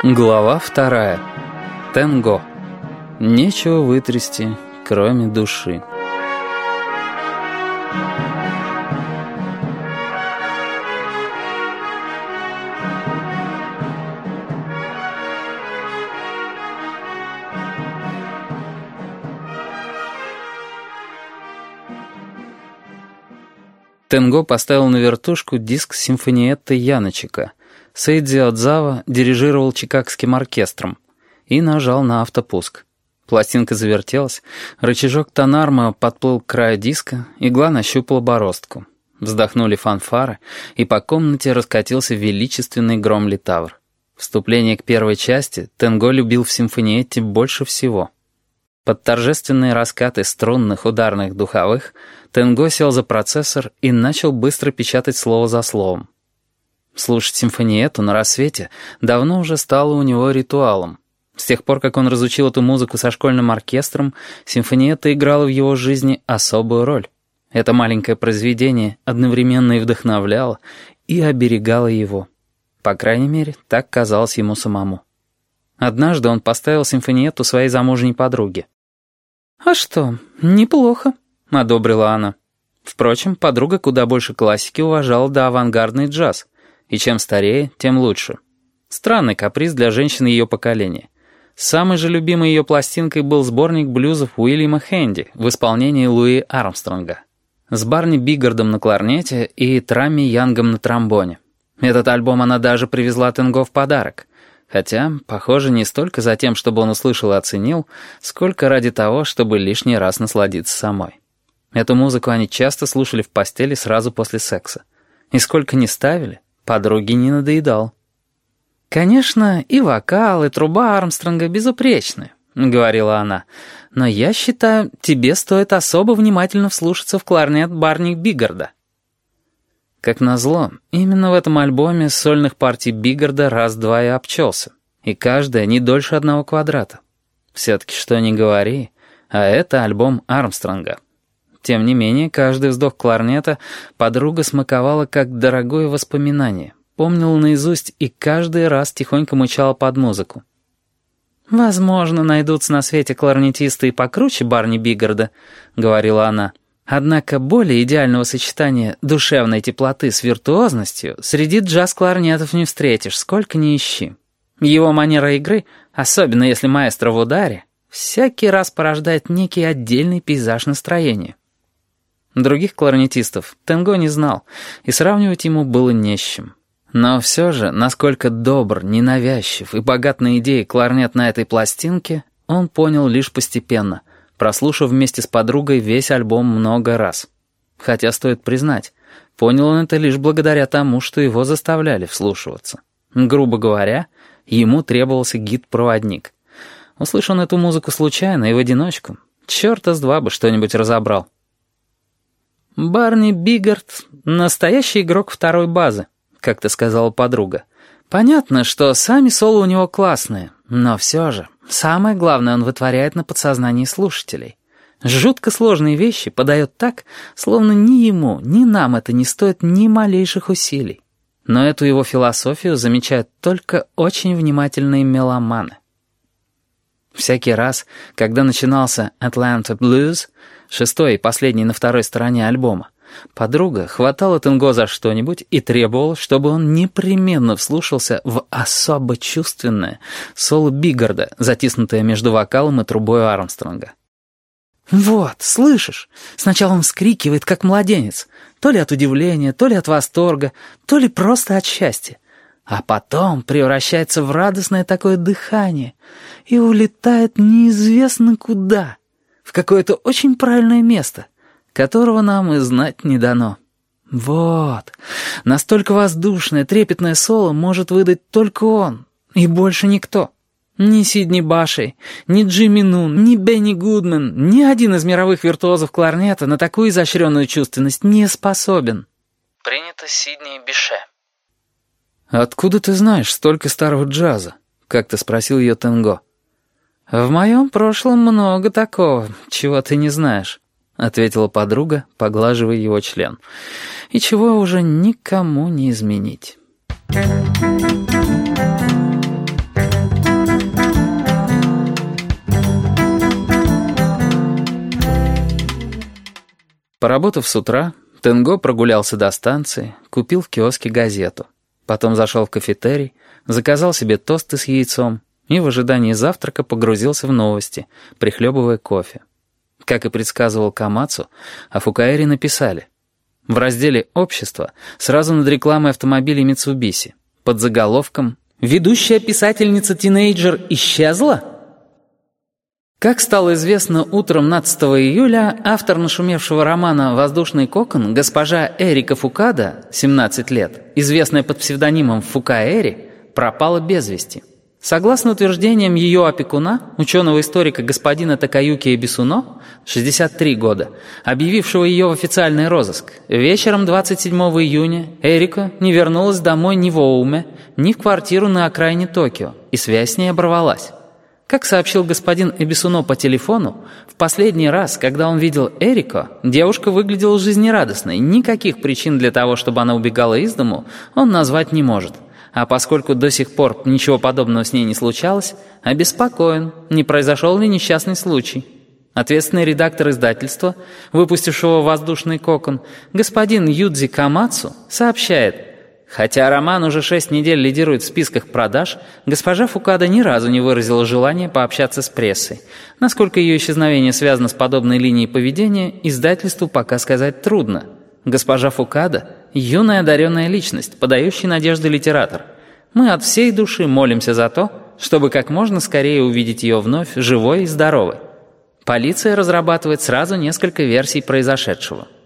Глава 2. Тенго. Нечего вытрясти, кроме души. Тенго поставил на вертушку диск симфониетты Яночика. Сэйдзи Одзава дирижировал Чикагским оркестром и нажал на автопуск. Пластинка завертелась, рычажок тонарма подплыл к краю диска, игла нащупала бороздку. Вздохнули фанфары, и по комнате раскатился величественный гром литавр. Вступление к первой части Тенго любил в симфониетте больше всего. Под торжественные раскаты струнных, ударных, духовых Тенго сел за процессор и начал быстро печатать слово за словом. Слушать симфониетту на рассвете давно уже стало у него ритуалом. С тех пор, как он разучил эту музыку со школьным оркестром, симфониетта играла в его жизни особую роль. Это маленькое произведение одновременно и вдохновляло, и оберегало его. По крайней мере, так казалось ему самому. Однажды он поставил симфониетту своей замужней подруге. «А что, неплохо», — одобрила она. Впрочем, подруга куда больше классики уважала да авангардный джаз. И чем старее, тем лучше. Странный каприз для женщин ее поколения. Самой же любимой ее пластинкой был сборник блюзов Уильяма Хэнди в исполнении Луи Армстронга. С Барни Биггардом на кларнете и Трамми Янгом на тромбоне. Этот альбом она даже привезла Тенго в подарок. Хотя, похоже, не столько за тем, чтобы он услышал и оценил, сколько ради того, чтобы лишний раз насладиться самой. Эту музыку они часто слушали в постели сразу после секса. И сколько ни ставили, подруге не надоедал. «Конечно, и вокал, и труба Армстронга безупречны», — говорила она. «Но я считаю, тебе стоит особо внимательно вслушаться в кларнет Барни Биггарда». Как назло, именно в этом альбоме сольных партий Биггарда раз-два и обчелся. И каждая не дольше 1 квадрата. Все-таки что ни говори, а это альбом Армстронга. Тем не менее, каждый вздох кларнета подруга смаковала как дорогое воспоминание, помнила наизусть и каждый раз тихонько мычала под музыку. «Возможно, найдутся на свете кларнетисты и покруче Барни Биггарда», — говорила она. «Однако более идеального сочетания душевной теплоты с виртуозностью среди джаз-кларнетов не встретишь, сколько ни ищи. Его манера игры, особенно если маэстро в ударе, всякий раз порождает некий отдельный пейзаж настроения». Других кларнетистов Тенго не знал, и сравнивать ему было не с чем. Но все же, насколько добр, ненавязчив и богат на идеи кларнет на этой пластинке, он понял лишь постепенно, прослушав вместе с подругой весь альбом много раз. Хотя, стоит признать, понял он это лишь благодаря тому, что его заставляли вслушиваться. Грубо говоря, ему требовался гид-проводник. Услышал он эту музыку случайно и в одиночку, черта с два бы что-нибудь разобрал. «Барни Биггард — настоящий игрок второй базы», — как-то сказала подруга. «Понятно, что сами соло у него классные, но все же самое главное он вытворяет на подсознании слушателей. Жутко сложные вещи подает так, словно ни ему, ни нам это не стоит ни малейших усилий. Но эту его философию замечают только очень внимательные меломаны». Всякий раз, когда начинался «Atlanta Blues», шестой и последний на второй стороне альбома, подруга хватала Тенго за что-нибудь и требовала, чтобы он непременно вслушался в особо чувственное соло Биггарда, затиснутое между вокалом и трубой Армстронга. «Вот, слышишь? Сначала он вскрикивает, как младенец, то ли от удивления, то ли от восторга, то ли просто от счастья. А потом превращается в радостное такое дыхание и улетает неизвестно куда, в какое-то очень правильное место, которого нам и знать не дано. Вот, настолько воздушное, трепетное соло может выдать только он, и больше никто. Ни Сидни Башей, ни Джимми Нун, ни Бенни Гудман, ни один из мировых виртуозов кларнета на такую изощренную чувственность не способен». Принято Сидни Беше. «Откуда ты знаешь столько старого джаза?» — как-то спросил ее Тенго. «В моем прошлом много такого, чего ты не знаешь», — ответила подруга, поглаживая его член. «И чего уже никому не изменить». Поработав с утра, Тенго прогулялся до станции, купил в киоске газету. Потом зашел в кафетерий, заказал себе тосты с яйцом и в ожидании завтрака погрузился в новости, прихлебывая кофе. Как и предсказывал Камацу, о Фукаэре написали. В разделе «Общество» сразу над рекламой автомобилей Mitsubishi под заголовком «Ведущая писательница-тинейджер исчезла?». Как стало известно утром 15 июля, автор нашумевшего романа «Воздушный кокон» госпожа Эрика Фукада, 17 лет, известная под псевдонимом Фукаэри, пропала без вести. Согласно утверждениям ее опекуна, ученого-историка господина Такаюки Эбисуно, 63 года, объявившего ее в официальный розыск, вечером 27 июня Эрика не вернулась домой ни в Оуме, ни в квартиру на окраине Токио, и связь с ней оборвалась. Как сообщил господин Эбисуно по телефону, в последний раз, когда он видел Эрико, девушка выглядела жизнерадостной, никаких причин для того, чтобы она убегала из дому, он назвать не может. А поскольку до сих пор ничего подобного с ней не случалось, обеспокоен, не произошел ли несчастный случай. Ответственный редактор издательства, выпустившего «Воздушный кокон», господин Юдзи Камацу, сообщает: хотя роман уже 6 недель лидирует в списках продаж, госпожа Фукада ни разу не выразила желания пообщаться с прессой. Насколько ее исчезновение связано с подобной линией поведения, издательству пока сказать трудно. Госпожа Фукада — юная одаренная личность, подающая надежды литератор. Мы от всей души молимся за то, чтобы как можно скорее увидеть ее вновь живой и здоровой. Полиция разрабатывает сразу несколько версий произошедшего.